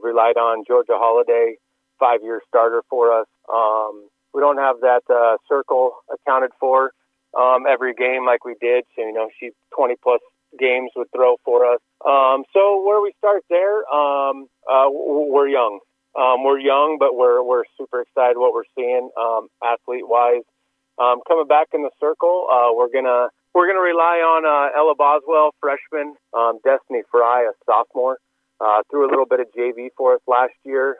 relied on Georgia Holiday, 5-year starter for us. We don't have that circle accounted for every game like we did. So, she 20-plus games would throw for us. So where we start there, we're young. We're young, but we're super excited what we're seeing athlete-wise. Coming back in the circle, we're gonna rely on Ella Boswell, freshman, Destiny Fry, a sophomore. Threw a little bit of JV for us last year.